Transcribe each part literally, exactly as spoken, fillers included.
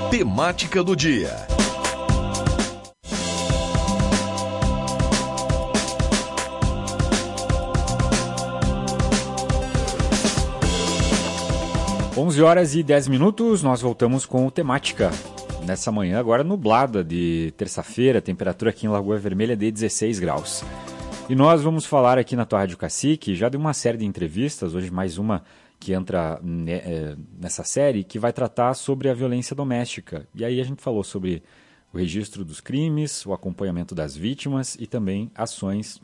Temática do dia. onze horas e dez minutos, nós voltamos com o Temática. Nessa manhã agora nublada de terça-feira, a temperatura aqui em Lagoa Vermelha é de dezesseis graus. E nós vamos falar aqui na tua Rádio Cacique, já de uma série de entrevistas, hoje mais uma que entra nessa série, que vai tratar sobre a violência doméstica. E aí a gente falou sobre o registro dos crimes, o acompanhamento das vítimas e também ações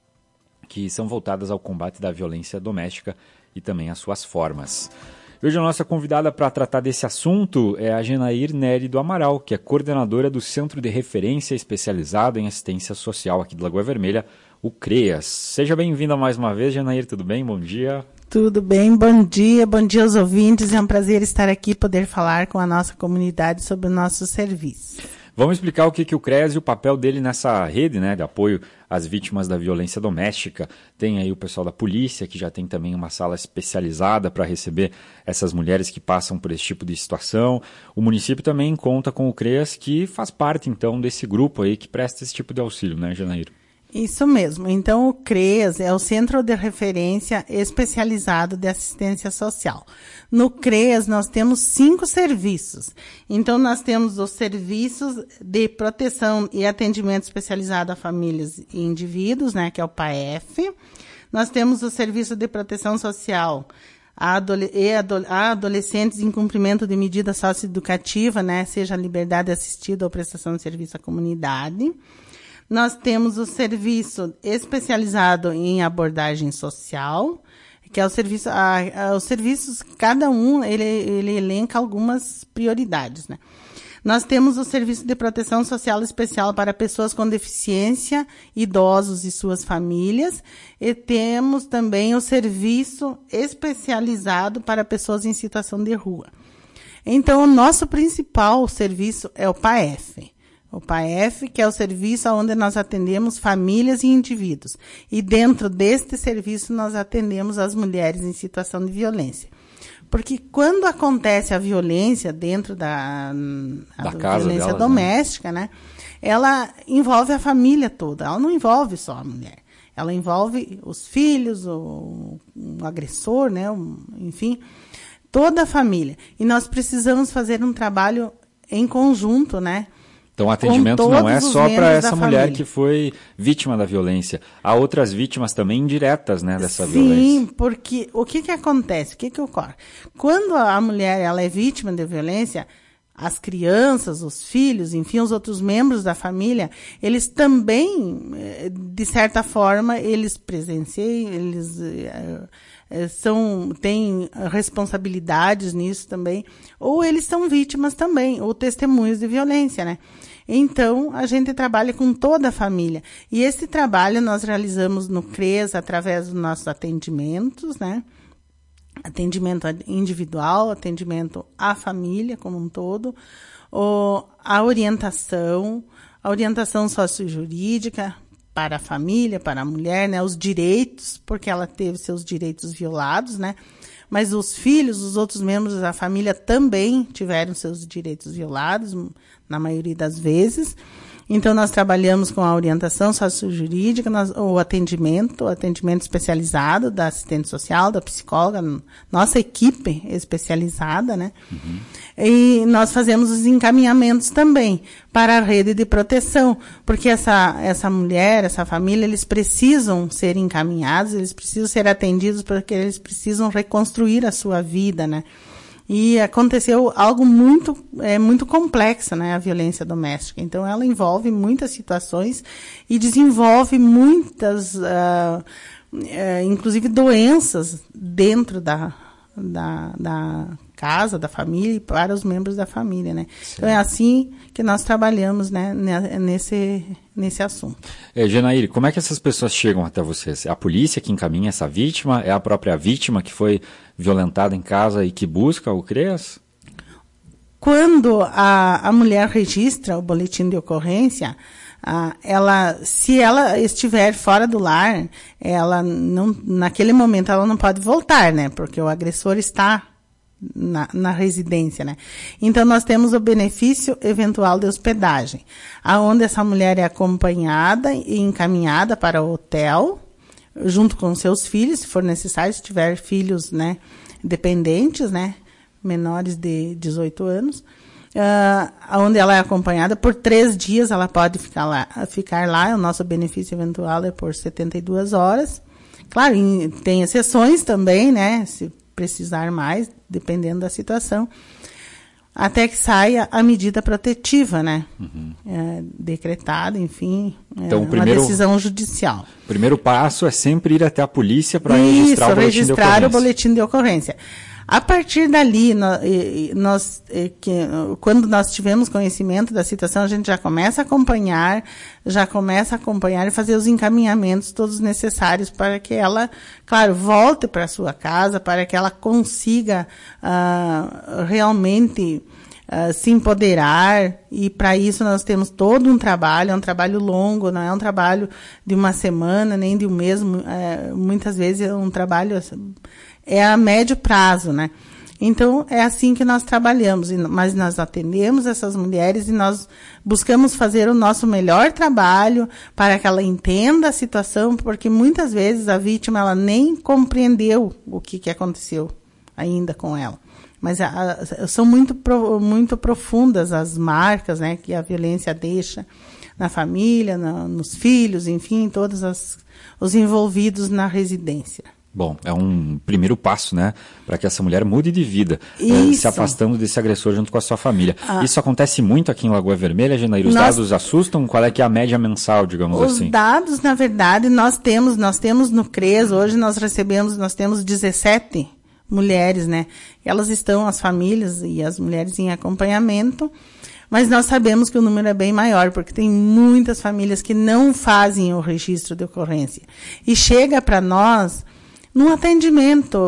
que são voltadas ao combate da violência doméstica e também as suas formas. Hoje a nossa convidada para tratar desse assunto é a Genair Nery do Amaral, que é coordenadora do Centro de Referência Especializado em Assistência Social aqui de Lagoa Vermelha, o CREAS. Seja bem-vinda mais uma vez, Genair, tudo bem? Bom dia. Tudo bem, bom dia, bom dia aos ouvintes. É um prazer estar aqui e poder falar com a nossa comunidade sobre o nosso serviço. Vamos explicar o que, que o CREAS e o papel dele nessa rede, né, de apoio às vítimas da violência doméstica. Tem aí o pessoal da polícia, que já tem também uma sala especializada para receber essas mulheres que passam por esse tipo de situação. O município também conta com o CREAS, que faz parte, então, desse grupo aí que presta esse tipo de auxílio, né, Genair? Isso mesmo. Então, o CREAS é o Centro de Referência Especializado de Assistência Social. No CREAS, nós temos cinco serviços. Então, nós temos os serviços de proteção e atendimento especializado a famílias e indivíduos, né, que é o P A E F. Nós temos o Serviço de Proteção Social a, adole- e ado- a adolescentes em cumprimento de medida socioeducativa, né, seja liberdade assistida ou prestação de serviço à comunidade. Nós temos o serviço especializado em abordagem social, que é o serviço, a, a, os serviços, cada um, ele, ele elenca algumas prioridades, né? Nós temos o serviço de proteção social especial para pessoas com deficiência, idosos e suas famílias, e temos também o serviço especializado para pessoas em situação de rua. Então, o nosso principal serviço é o P A E F. O P A E F, que é o serviço onde nós atendemos famílias e indivíduos. E dentro deste serviço nós atendemos as mulheres em situação de violência. Porque quando acontece a violência dentro da, da a casa violência delas, doméstica, né? né? Ela envolve a família toda. Ela não envolve só a mulher. Ela envolve os filhos, o, o agressor, né? O, enfim, toda a família. E nós precisamos fazer um trabalho em conjunto, né? Então, o atendimento não é só para essa mulher que foi vítima da violência. Há outras vítimas também indiretas, né, dessa Sim, violência. Sim, porque o que que acontece? O que que ocorre? Quando a mulher ela é vítima de violência, as crianças, os filhos, enfim, os outros membros da família, eles também, de certa forma, eles presenciam, eles é, são, têm responsabilidades nisso também, ou eles são vítimas também, ou testemunhas de violência, né? Então, a gente trabalha com toda a família. E esse trabalho nós realizamos no CREAS através dos nossos atendimentos, né? Atendimento individual, atendimento à família como um todo, o, a orientação, a orientação sociojurídica para a família, para a mulher, né? Os direitos, porque ela teve seus direitos violados, né? Mas os filhos, os outros membros da família também tiveram seus direitos violados, na maioria das vezes. Então, nós trabalhamos com a orientação sociojurídica, nós, o atendimento, o atendimento especializado da assistente social, da psicóloga, nossa equipe especializada, né? Uhum. E nós fazemos os encaminhamentos também para a rede de proteção, porque essa, essa mulher, essa família, eles precisam ser encaminhados, eles precisam ser atendidos, porque eles precisam reconstruir a sua vida, né? E aconteceu algo muito, é, muito complexo, né, a violência doméstica. Então, ela envolve muitas situações e desenvolve muitas, uh, uh, inclusive, doenças dentro da, da, da casa, da família e para os membros da família, né? Sim. Então, é assim que nós trabalhamos, né, nesse, nesse assunto. É, Genair, como é que essas pessoas chegam até vocês? É a polícia que encaminha essa vítima? É a própria vítima que foi violentada em casa e que busca o CREAS? Quando a, a mulher registra o boletim de ocorrência, a, ela, se ela estiver fora do lar, ela não, naquele momento ela não pode voltar, né? Porque o agressor está na, na residência, né? Então, nós temos o benefício eventual de hospedagem, aonde essa mulher é acompanhada e encaminhada para o hotel, junto com seus filhos, se for necessário, se tiver filhos, né, dependentes, né, menores de dezoito anos, uh, onde ela é acompanhada por três dias, ela pode ficar lá, ficar lá, o nosso benefício eventual é por setenta e duas horas. Claro, tem exceções também, né, se precisar mais, dependendo da situação, até que saia a medida protetiva, né, uhum. é, decretada, enfim, então, é uma primeiro, decisão judicial. O primeiro passo é sempre ir até a polícia para registrar o boletim registrar de ocorrência. o boletim de ocorrência. A partir dali, nós, nós, que, quando nós tivemos conhecimento da situação, a gente já começa a acompanhar, já começa a acompanhar e fazer os encaminhamentos todos necessários para que ela, claro, volte para a sua casa, para que ela consiga uh, realmente uh, se empoderar. E para isso nós temos todo um trabalho, é um trabalho longo, não é um trabalho de uma semana, nem de um mês, uh, muitas vezes é um trabalho... é a médio prazo, né? Então, é assim que nós trabalhamos, mas nós atendemos essas mulheres e nós buscamos fazer o nosso melhor trabalho para que ela entenda a situação, porque muitas vezes a vítima, ela nem compreendeu o que, que aconteceu ainda com ela. Mas a, a, são muito, muito profundas as marcas, né, que a violência deixa na família, na, nos filhos, enfim, todos as, os envolvidos na residência. Bom, é um primeiro passo, né, para que essa mulher mude de vida, eh, se afastando desse agressor junto com a sua família. Ah. Isso acontece muito aqui em Lagoa Vermelha, Genaíra? Os nós... dados assustam? Qual é que é a média mensal, digamos Os assim? Os dados, na verdade, nós temos, nós temos no CRES, hoje nós recebemos, nós temos dezessete mulheres, né? Elas estão, as famílias e as mulheres em acompanhamento, mas nós sabemos que o número é bem maior, porque tem muitas famílias que não fazem o registro de ocorrência. E chega para nós... No atendimento,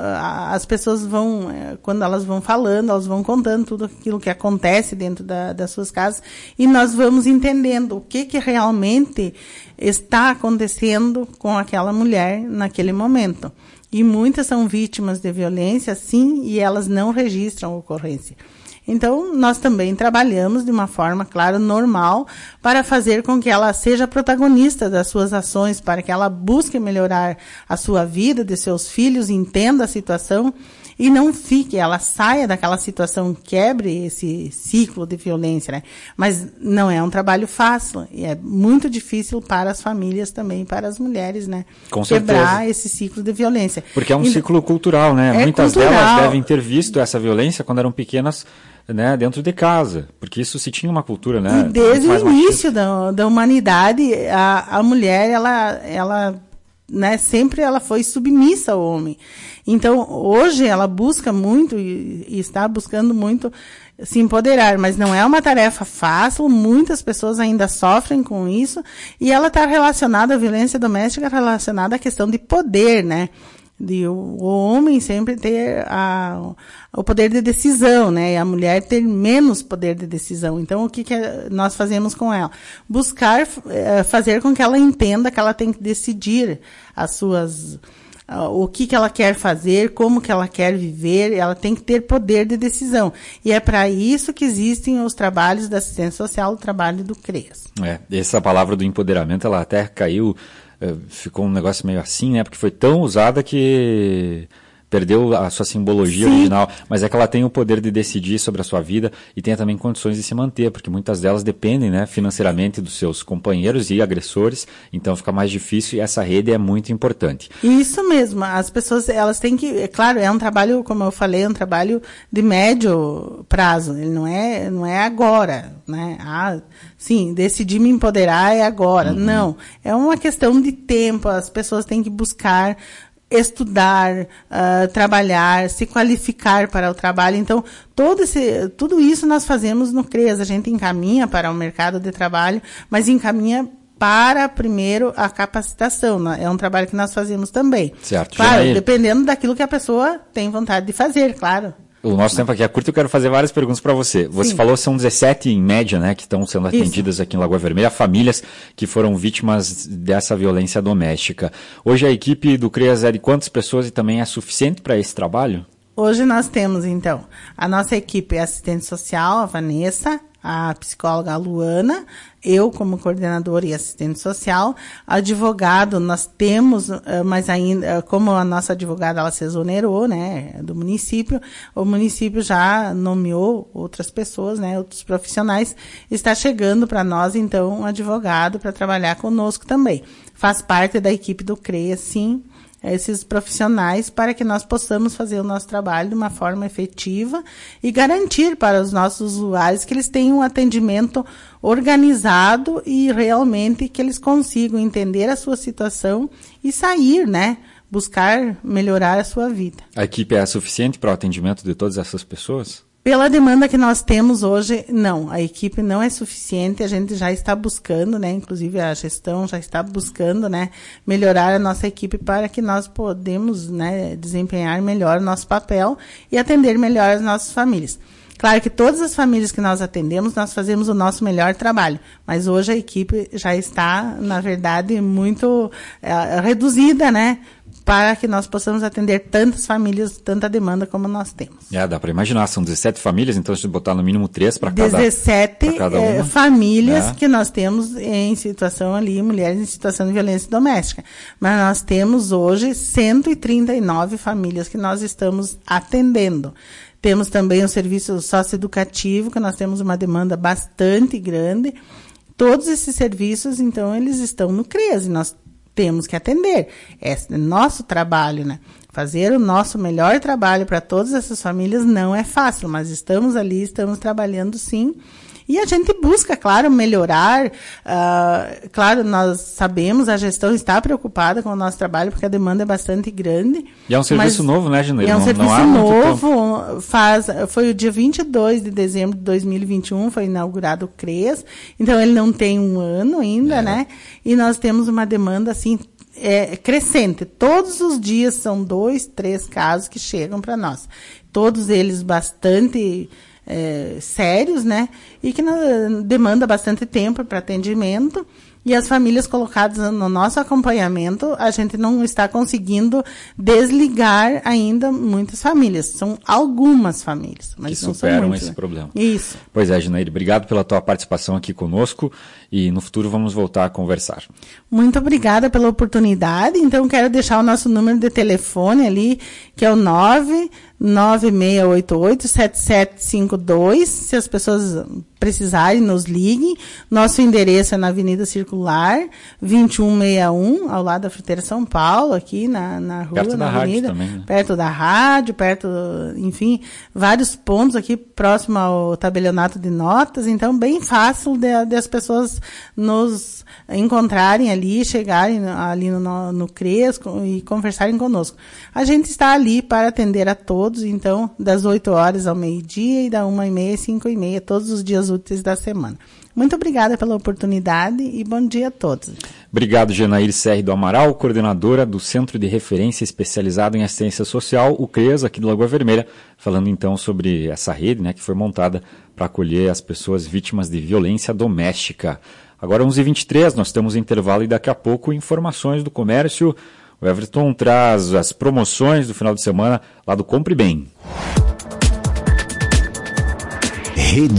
as pessoas vão, quando elas vão falando, elas vão contando tudo aquilo que acontece dentro da, das suas casas e nós vamos entendendo o que, que realmente está acontecendo com aquela mulher naquele momento. E muitas são vítimas de violência, sim, e elas não registram a ocorrência. Então, nós também trabalhamos de uma forma, claro, normal, para fazer com que ela seja protagonista das suas ações, para que ela busque melhorar a sua vida, de seus filhos, entenda a situação e não fique, ela saia daquela situação, quebre esse ciclo de violência, né? Mas não é um trabalho fácil, e é muito difícil para as famílias também, para as mulheres, né? Com certeza. Quebrar esse ciclo de violência. Porque é um e, ciclo cultural, né? É Muitas cultural. delas devem ter visto essa violência quando eram pequenas, né, dentro de casa, porque isso se tinha uma cultura, né? E desde o início da, da humanidade, a, a mulher, ela, ela, né, sempre ela foi submissa ao homem. Então, hoje ela busca muito e, e está buscando muito se empoderar, mas não é uma tarefa fácil, muitas pessoas ainda sofrem com isso, e ela está relacionada, a violência doméstica relacionada à questão de poder, né? De o, o homem sempre ter a, o poder de decisão, né? E a mulher ter menos poder de decisão. Então, o que, que nós fazemos com ela? Buscar é, fazer com que ela entenda que ela tem que decidir as suas, uh, o que, que ela quer fazer, como que ela quer viver, ela tem que ter poder de decisão. E é para isso que existem os trabalhos da assistência social, o trabalho do CREAS. É, essa palavra do empoderamento, ela até caiu... Ficou um negócio meio assim, né? Porque foi tão usada que perdeu a sua simbologia Sim. original. Mas é que ela tem o poder de decidir sobre a sua vida e tem também condições de se manter, porque muitas delas dependem, né, financeiramente dos seus companheiros e agressores, então fica mais difícil e essa rede é muito importante. Isso mesmo, as pessoas, elas têm que, é claro, é um trabalho, como eu falei, é um trabalho de médio prazo, ele não é, não é agora, né? Ah, sim, decidir me empoderar é agora. Uhum. Não, é uma questão de tempo, as pessoas têm que buscar estudar, uh, trabalhar, se qualificar para o trabalho. Então, todo esse, tudo isso nós fazemos no CREAS. A gente encaminha para o mercado de trabalho, mas encaminha para, primeiro, a capacitação. Né? É um trabalho que nós fazemos também. Certo. Claro, Genaíra, dependendo daquilo que a pessoa tem vontade de fazer, claro. O nosso tempo aqui é curto, eu quero fazer várias perguntas para você. Você Sim. falou que são dezessete em média, né, que estão sendo atendidas Isso. aqui em Lagoa Vermelha, famílias que foram vítimas dessa violência doméstica. Hoje a equipe do CREAS é de quantas pessoas e também é suficiente para esse trabalho? Hoje nós temos, então, a nossa equipe assistente social, a Vanessa, a psicóloga Luana, eu como coordenadora e assistente social, advogado, nós temos, mas ainda, como a nossa advogada, ela se exonerou, né, do município, o município já nomeou outras pessoas, né, outros profissionais, está chegando para nós, então, um advogado para trabalhar conosco também. Faz parte da equipe do CREA, sim, esses profissionais, para que nós possamos fazer o nosso trabalho de uma forma efetiva e garantir para os nossos usuários que eles tenham um atendimento organizado e realmente que eles consigam entender a sua situação e sair, né? Buscar melhorar a sua vida. A equipe é suficiente para o atendimento de todas essas pessoas? Pela demanda que nós temos hoje, não. A equipe não é suficiente, a gente já está buscando, né? Inclusive a gestão já está buscando, né? Melhorar a nossa equipe para que nós podemos, né? Desempenhar melhor o nosso papel e atender melhor as nossas famílias. Claro que todas as famílias que nós atendemos, nós fazemos o nosso melhor trabalho. Mas hoje a equipe já está, na verdade, muito é, reduzida, né? Para que nós possamos atender tantas famílias, tanta demanda como nós temos. É, dá para imaginar, são dezessete famílias, então se botar no mínimo três para cada, dezessete cada é, uma. famílias é. que nós temos em situação ali, mulheres em situação de violência doméstica. Mas nós temos hoje cento e trinta e nove famílias que nós estamos atendendo. Temos também o serviço socioeducativo, que nós temos uma demanda bastante grande. Todos esses serviços, então, eles estão no CREAS e nós temos que atender. Esse é nosso trabalho, né? Fazer o nosso melhor trabalho para todas essas famílias não é fácil, mas estamos ali, estamos trabalhando sim. E a gente busca, claro, melhorar. Uh, claro, nós sabemos, a gestão está preocupada com o nosso trabalho, porque a demanda é bastante grande. E é um serviço novo, né, Janeiro? É um não, serviço não há novo. Faz, foi o dia vinte e dois de dezembro de dois mil e vinte e um, foi inaugurado o CREAS. Então, ele não tem um ano ainda, é. né? E nós temos uma demanda, assim, é, crescente. Todos os dias são dois, três casos que chegam para nós. Todos eles bastante... É, sérios, né? E que não, demanda bastante tempo para atendimento. E as famílias colocadas no nosso acompanhamento, a gente não está conseguindo desligar ainda muitas famílias. São algumas famílias. Mas que não superam são muitas, esse né? problema. Isso. Pois é, Ginaíde, obrigado pela tua participação aqui conosco e no futuro vamos voltar a conversar. Muito obrigada pela oportunidade. Então, quero deixar o nosso número de telefone ali, que é o nove nove seis oito oito sete sete cinco dois. Se as pessoas precisarem, nos liguem. Nosso endereço é na Avenida Circular, vinte e um sessenta e um, ao lado da Fruteira São Paulo, aqui na, na rua, perto na da avenida. Rádio também, né? Perto da rádio, perto, enfim, vários pontos aqui próximo ao tabelionato de notas. Então, bem fácil de, de as pessoas nos encontrarem ali, chegarem ali no, no CREAS e conversarem conosco. A gente está ali para atender a todos, então, das oito horas ao meio-dia e da uma e meia às cinco e meia, todos os dias úteis da semana. Muito obrigada pela oportunidade e bom dia a todos. Obrigado, Genaíde Serri do Amaral, coordenadora do Centro de Referência Especializado em Assistência Social, o CREAS, aqui de Lagoa Vermelha, falando então sobre essa rede, né, que foi montada para acolher as pessoas vítimas de violência doméstica. Agora onze e vinte e três, nós temos intervalo e daqui a pouco informações do comércio. O Everton traz as promoções do final de semana lá do Compre Bem. Rede